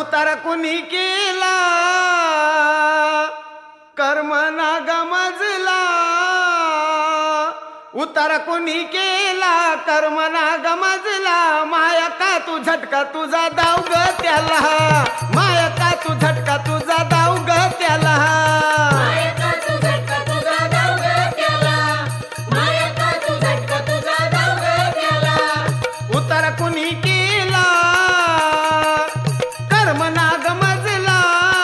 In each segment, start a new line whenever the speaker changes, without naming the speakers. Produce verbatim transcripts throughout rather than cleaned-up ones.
उतार कुणी केला कर्म ना गमजला, उतार कुणी केला कर्म ना गमजला, माया का तू झटका तुझा दाव ग त्याला, माया का तू झटका तुझा दाव ग त्याला,
माया का तू झटका तुझा दाव ग त्याला, माया का तू झटका तुझा दाव ग त्याला.
उतार कुणी केला कर्म ना गमजला,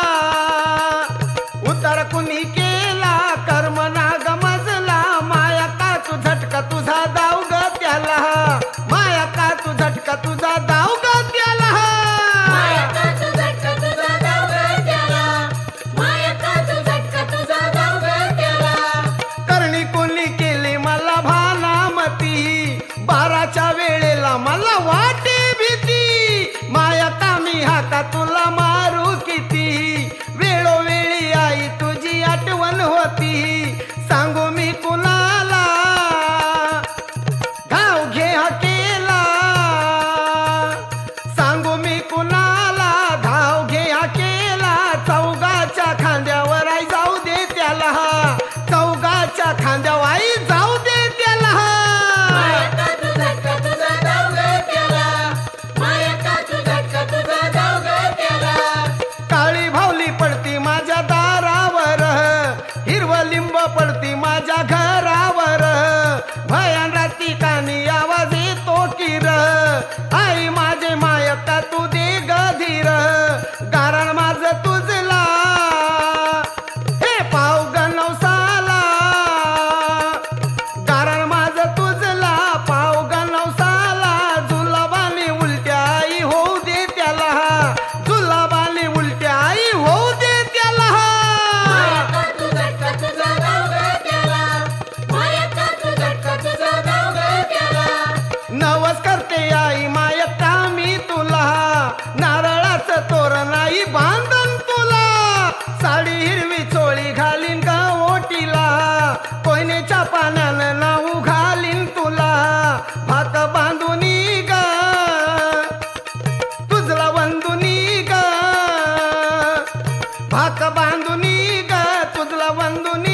उतार कुणी केला कर्म ना गमजला, माया का तू झटका तुझा दाव ग त्याला, माया का तू झटका तुझा दाव ग त्याला,
माया का तू झटका तुझा दाव ग त्याला, माया का तू झटका तुझा दाव ग त्याला.
करणी कोणी केली मला भानामती, बाराच्या वेळेला मला वाटे भीती, माया का मी हाका तुला मारू किती, वेळोवेळी आई तुझी आठवण होती, सांगू मी कुणाला घाव घे हा केला, सांगू मी कुणाला घाव घे हा केला, चौगाच्या खांद्यावर आई जाऊ दे त्याला, चौगाच्या खांद्यावर आई जाऊ दे त्याला,
माया का तू झटका तुझा दाव ग त्याला, माया का तू झटका तुझा दाव ग त्याला.
काळी भावली पडती माझ्या दारावर, हिरवं लिंब पडती माझ्या घरावर, भयान राती कानी आवाज येतो किर, आई माझे मायका तू दे गधीर, कारण माझ तुझला हे पाव ग नवसाला, कारण माझ तुझला पाव ग नवसाला, जुलाबाने उलट्या आई होऊ दे त्याला, जुलाबाने उलट्या आई होऊ दे त्याला,
माया का तू झटका तुझा दाव ग त्याला, माया का तू झटका तुझा दाव ग त्याला.
नवस करते आई मायका मी तुला, नारळाचं तोरण आई बांधन तुला, साडी हिरवी चोळी घालीन ग ओटीला, कोयनेच्या पाण्यानं नाऊ घालीन तुला, भात बांधुनी ग तुझला वंदुनी ग, भाक बांधुनी ग तुझला वंदुनी